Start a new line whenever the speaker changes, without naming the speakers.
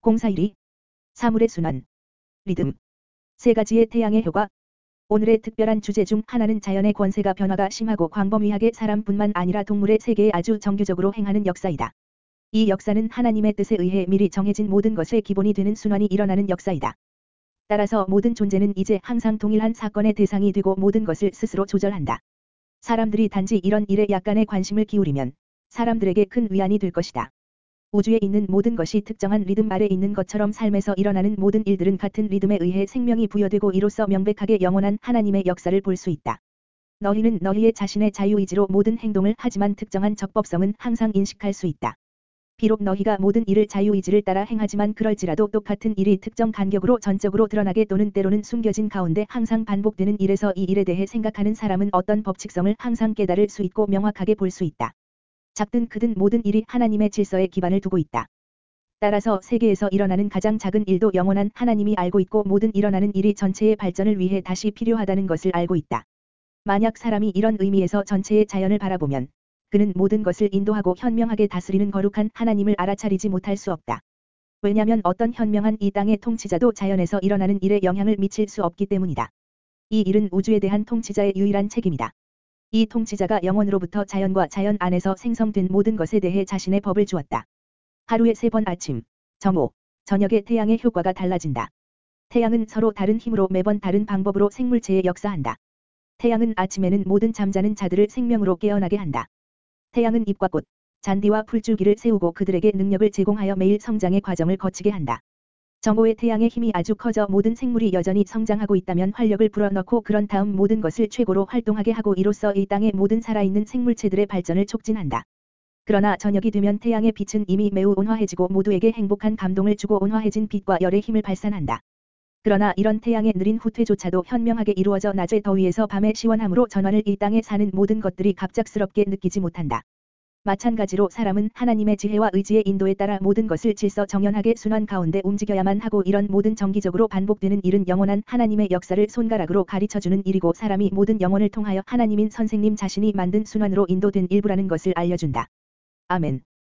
041이 사물의 순환, 리듬. 세 가지의 태양의 효과. 오늘의 특별한 주제 중 하나는 자연의 권세가 변화가 심하고 광범위하게 사람뿐만 아니라 동물의 세계에 아주 정규적으로 행하는 역사이다. 이 역사는 하나님의 뜻에 의해 미리 정해진 모든 것의 기본이 되는 순환이 일어나는 역사이다. 따라서 모든 존재는 이제 항상 동일한 사건의 대상이 되고 모든 것을 스스로 조절한다. 사람들이 단지 이런 일에 약간의 관심을 기울이면 사람들에게 큰 위안이 될 것이다. 우주에 있는 모든 것이 특정한 리듬 아래 있는 것처럼 삶에서 일어나는 모든 일들은 같은 리듬에 의해 생명이 부여되고 이로써 명백하게 영원한 하나님의 역사를 볼 수 있다. 너희는 너희의 자신의 자유의지로 모든 행동을 하지만 특정한 적법성은 항상 인식할 수 있다. 비록 너희가 모든 일을 자유의지를 따라 행하지만 그럴지라도 똑같은 일이 특정 간격으로 전적으로 드러나게 또는 때로는 숨겨진 가운데 항상 반복되는 일에서 이 일에 대해 생각하는 사람은 어떤 법칙성을 항상 깨달을 수 있고 명확하게 볼 수 있다. 작든 크든 모든 일이 하나님의 질서에 기반을 두고 있다. 따라서 세계에서 일어나는 가장 작은 일도 영원한 하나님이 알고 있고 모든 일어나는 일이 전체의 발전을 위해 다시 필요하다는 것을 알고 있다. 만약 사람이 이런 의미에서 전체의 자연을 바라보면 그는 모든 것을 인도하고 현명하게 다스리는 거룩한 하나님을 알아차리지 못할 수 없다. 왜냐하면 어떤 현명한 이 땅의 통치자도 자연에서 일어나는 일에 영향을 미칠 수 없기 때문이다. 이 일은 우주에 대한 통치자의 유일한 책임이다. 이 통치자가 영원으로부터 자연과 자연 안에서 생성된 모든 것에 대해 자신의 법을 주었다. 하루에 3번 아침, 정오, 저녁의 태양의 효과가 달라진다. 태양은 서로 다른 힘으로 매번 다른 방법으로 생물체에 역사한다. 태양은 아침에는 모든 잠자는 자들을 생명으로 깨어나게 한다. 태양은 잎과 꽃, 잔디와 풀줄기를 세우고 그들에게 능력을 제공하여 매일 성장의 과정을 거치게 한다. 정오의 태양의 힘이 아주 커져 모든 생물이 여전히 성장하고 있다면 활력을 불어넣고 그런 다음 모든 것을 최고로 활동하게 하고 이로써 이 땅의 모든 살아있는 생물체들의 발전을 촉진한다. 그러나 저녁이 되면 태양의 빛은 이미 매우 온화해지고 모두에게 행복한 감동을 주고 온화해진 빛과 열의 힘을 발산한다. 그러나 이런 태양의 느린 후퇴조차도 현명하게 이루어져 낮의 더위에서 밤의 시원함으로 전환을 이 땅에 사는 모든 것들이 갑작스럽게 느끼지 못한다. 마찬가지로 사람은 하나님의 지혜와 의지의 인도에 따라 모든 것을 질서 정연하게 순환 가운데 움직여야만 하고 이런 모든 정기적으로 반복되는 일은 영원한 하나님의 역사를 손가락으로 가르쳐주는 일이고 사람이 모든 영혼을 통하여 하나님인 선생님 자신이 만든 순환으로 인도된 일부라는 것을 알려준다. 아멘.